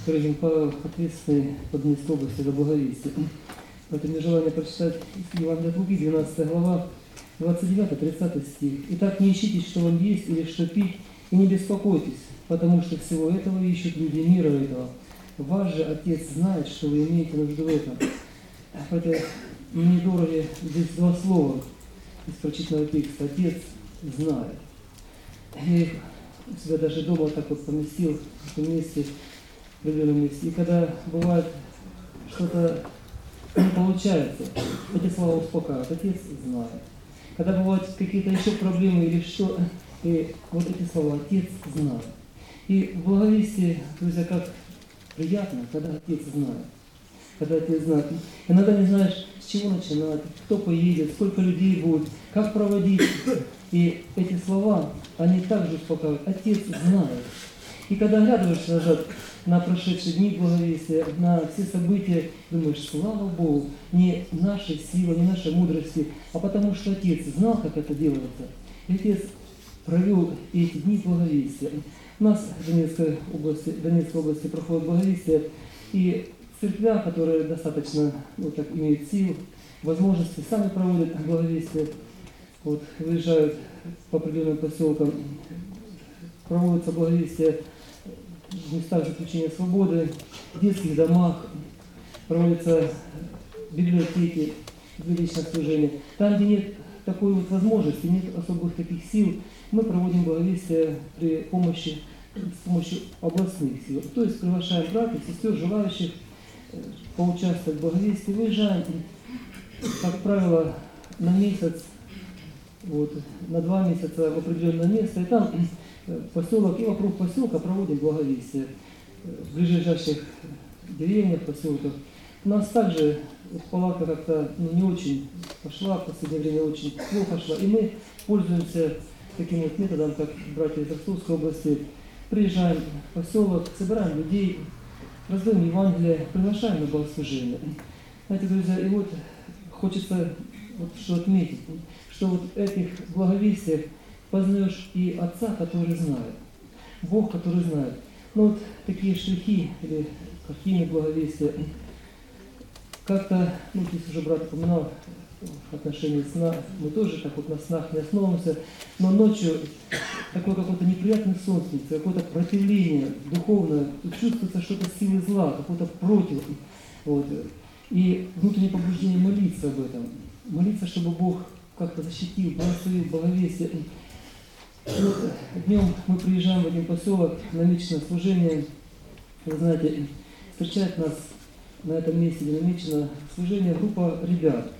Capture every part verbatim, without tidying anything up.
Скажем, Павел ответственный по Донецкой области за благовестие. Поэтому мне желание прочитать Евангелие от Луки, двенадцатая глава, двадцать девятый тридцатый стих. «Итак, не ищите, что вам есть или что пить, и не беспокойтесь, потому что всего этого ищут люди мира этого. Ваш же Отец знает, что вы имеете нужду в этом». Это мне дороги здесь два слова из прочитанного текста. Отец знает. Я их у себя даже дома так вот поместил в этом месте, в определенном месте. И когда бывает что-то не получается, эти слова успокаивают. Отец знает. Когда бывают какие-то еще проблемы или что, и вот эти слова Отец знает. И в благовестии, друзья, как приятно, когда Отец знает. Когда Отец знает. Иногда не знаешь, с чего начинать, кто поедет, сколько людей будет, как проводить. И эти слова, они также успокаивают. Отец знает. И когда оглядываешься назад на прошедшие дни благовестия, на все события, думаешь, слава Богу, не нашей силы, не нашей мудрости, а потому что Отец знал, как это делается. И Отец провел эти дни благовестия. У нас в Донецкой области, в Донецкой области проходит благовестие, и церквя, которые достаточно ну, так, имеют сил, возможности, сами проводят благовестие. Вот, выезжают по определенным поселкам, проводятся благовестия в местах заключения свободы, в детских домах, проводятся библиотеки, библиотечное служение. Там, где нет такой вот возможности, нет особых таких сил, мы проводим благовестие при помощи, с помощью областных сил. То есть приглашаем братьев, сестер, желающих поучаствовать в благовестии, выезжаем, как правило, на месяц, вот, на два месяца в определенное место, и там поселок, и вокруг поселка проводим благовестие. В ближайших деревнях, поселках. У нас также палатка как-то ну, не очень пошла, в последнее время очень плохо шла, и мы пользуемся таким вот методом, как братья из Ростовской области. Приезжаем в поселок, собираем людей, раздаем Евангелие, приглашаем на богослужение. Знаете, друзья, и вот хочется вот что отметить, что вот в этих благовестиях познаешь и Отца, который знает, Бог, который знает. Ну вот такие штрихи или картины благовестия. Как-то, ну здесь уже брат упоминал в отношении сна, мы тоже так вот на снах не основываемся, но ночью такой какой-то неприятный сон снится, какое-то противление духовное, чувствуется что-то силы зла, какой-то против. Вот. И внутреннее побуждение молиться об этом, молиться, чтобы Бог как-то защитил, благословил благовестие. Вот, днем мы приезжаем в один поселок, намечено служение. Вы знаете, встречает нас на этом месте, где намечено служение, группа ребят.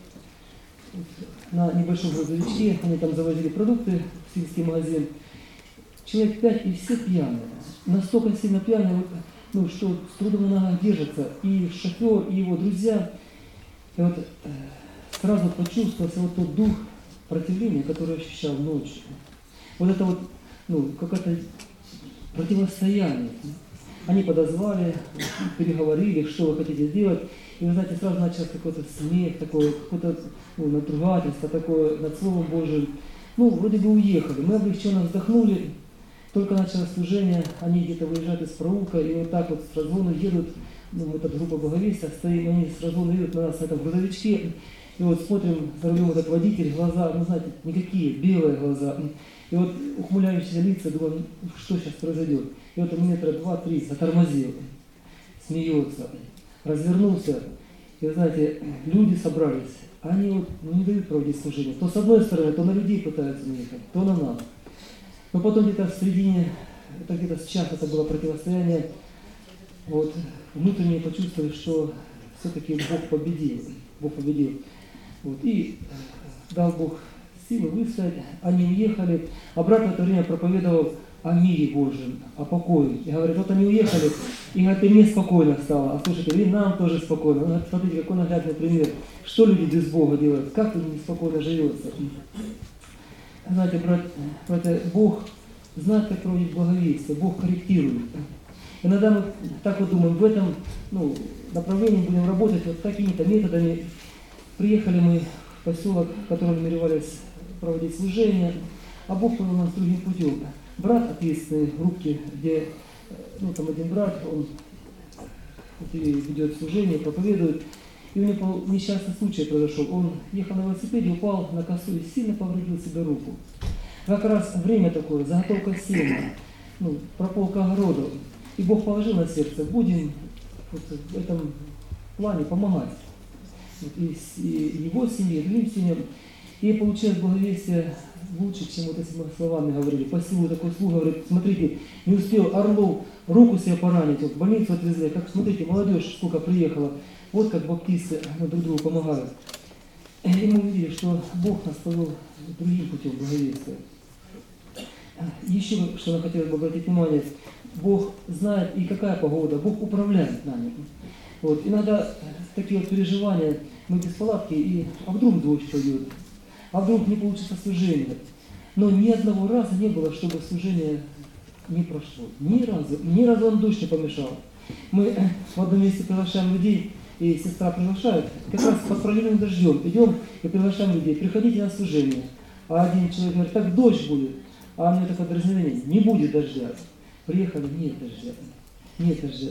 На небольшом грузовичке, они там завозили продукты в сельский магазин. Человек пять, и все пьяные. Настолько сильно пьяные, ну, что с трудом на ногах держатся. И шофер, и его друзья. И вот сразу почувствовался вот тот дух противления, который ощущал ночью. Вот это вот, ну, какое-то противостояние. Они подозвали, переговорили, что вы хотите сделать. И вы знаете, сразу начался какой-то смех, такое, какое-то ну, надругательство такое над Словом Божиим. Ну, вроде бы уехали. Мы облегченно вздохнули. Только началось служение, они где-то выезжают из проулка, и вот так вот с разгона едут, ну, мы тут группа благовестия, стоим, они с разгона едут на нас на этом грузовичке. И вот смотрим за рулем этот водитель, глаза, ну знаете, никакие, белые глаза. И вот ухмыляющиеся лица, думаю, что сейчас произойдет. И вот он метра два-три затормозил, смеется, развернулся. И вы знаете, люди собрались, они вот ну, не дают проводить служение. То с одной стороны, то на людей пытаются наехать, то на нас. Но потом где-то в середине, это где-то с час это было противостояние, вот, внутренне почувствовали, что все-таки Бог победил. Бог победил. Вот, и дал Бог силы выстоять, они уехали, а брат в это время проповедовал о мире Божьем, о покое. И говорит, вот они уехали, и говорит, и мне спокойно стало. А слушайте, и нам тоже спокойно. Он говорит, смотрите, какой наглядный пример. Что люди без Бога делают? Как им неспокойно живется? Знаете, брат, братья, Бог знает, как проводить благовестие, Бог корректирует. Иногда мы так вот думаем, в этом ну, направлении будем работать вот такими-то методами. Приехали мы в поселок, в котором намеревались проводить служение, а Бог повел нас другим путем. Брат ответственный в группе, где, ну там один брат, он вот, и ведет служение, проповедует. И у него несчастный случай произошел. Он ехал на велосипеде, упал на косу и сильно повредил себе руку. Как раз время такое, заготовка сена, ну, прополка огорода. И Бог положил на сердце, будем вот в этом плане помогать. Вот, и, и его семье, и другим семьям. И получилось благовестие лучше, чем вот этими словами говорили. По силу такой слух говорит, смотрите, не успел Орлов руку себе поранить, вот в больницу отвезли, как смотрите, молодежь сколько приехала, вот как баптисты ну, друг другу помогают. И мы увидели, что Бог нас повел другим путем благовестия. Еще, что нам хотелось бы обратить внимание, Бог знает и какая погода, Бог управляет нами. Вот. Иногда такие вот переживания, мы без палатки, и а вдруг дождь пойдет, а вдруг не получится служение. Но ни одного раза не было, чтобы служение не прошло. Ни разу. Ни разу он дождь не помешал. Мы в одном месте приглашаем людей, и сестра приглашает, как раз под проливным дождем. Идем и приглашаем людей, приходите на служение. А один человек говорит, так дождь будет. А у меня такое подразумение, не будет дождя. Приехали, нет дождя. Нет дождя.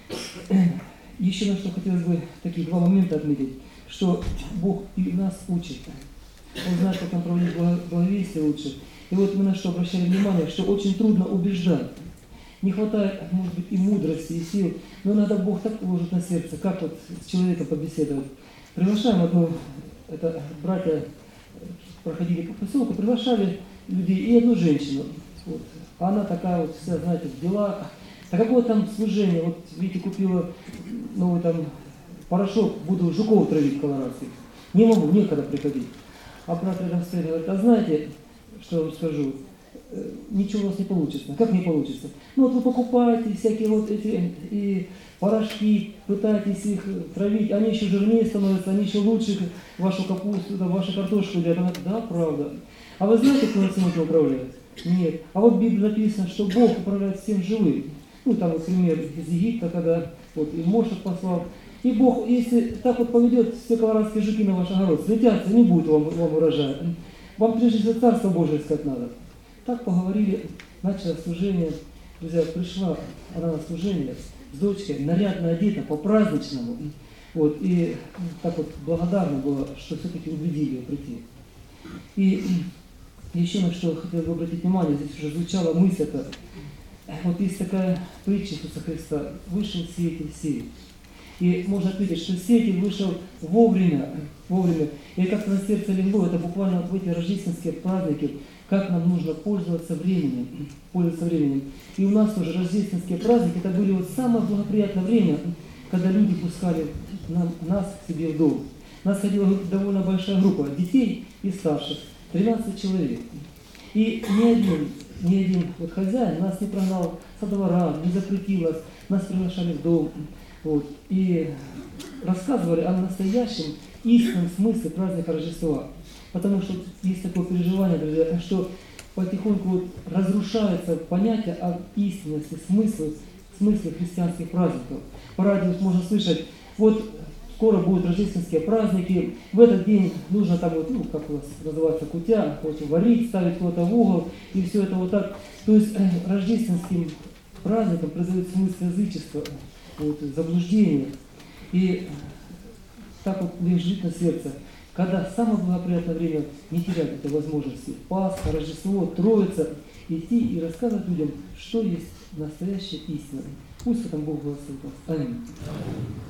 Еще на что хотелось бы такие два момента отметить, что Бог и нас учит. Он знает, как нам проводить благовестие лучше. И вот мы на что обращали внимание, что очень трудно убеждать. Не хватает, может быть, и мудрости, и сил, но иногда Бог так положит на сердце, как вот с человеком побеседовать. Приглашаем одну, это братья проходили по поселку, приглашали людей и одну женщину. Вот. А она такая вот вся, знаете, в делах. А какое там служение? Вот, видите, купила новый там порошок, буду жуков травить колорадских. Не могу, некогда приходить. А брат рядом стоит, говорит, а знаете, что я вам скажу? Ничего у вас не получится. Как не получится? Ну вот вы покупаете всякие вот эти и порошки, пытаетесь их травить, они еще жирнее становятся, они еще лучше вашу капусту, вашу картошку делают. Да, правда. А вы знаете, кто на всем этим управляет? Нет. А вот в Библии написано, что Бог управляет всем живым. Ну, там, например, из Египта, когда вот и Мошек послал. И Бог, если так вот поведет, все колорадские жуки на ваш огород слетятся, не будет вам, вам урожая. Вам прежде всего Царство Божие искать надо. Так поговорили, начало служение. Друзья, пришла она на служение с дочкой, нарядно одета, по-праздничному. Вот, и так вот благодарна была, что все-таки убедили ее прийти. И еще на что хотел бы обратить внимание, здесь уже звучала мысль эта. Вот есть такая притча Иисуса Христа. Вышел сеятель сеять. И можно отметить, что сеятель вышел вовремя, вовремя. И как на сердце легло, это буквально вот в эти рождественские праздники, как нам нужно пользоваться временем, пользоваться временем. И у нас тоже рождественские праздники, это были вот самое благоприятное время, когда люди пускали нам, нас к себе в дом. Нас ходила довольно большая группа детей и старших, тринадцать человек. И ни один, ни один вот хозяин нас не прогнал со двора, не запретил нас, нас приглашали в дом. Вот, и рассказывали о настоящем истинном смысле праздника Рождества. Потому что есть такое переживание, друзья, что потихоньку вот разрушается понятие о истинности, смысле, смысле христианских праздников. По радио можно слышать, вот скоро будут рождественские праздники, в этот день нужно там вот, ну, как у нас называется, кутя, вот, варить, ставить кого-то в угол, и все это вот так. То есть э, рождественским праздником придает смысл язычества, вот, заблуждение. И так вот лежит на сердце. Когда самое благоприятное время не терять этой возможности, Пасха, Рождество, Троица, идти и рассказывать людям, что есть настоящая истина. Пусть в этом Бог благословит вас. Аминь.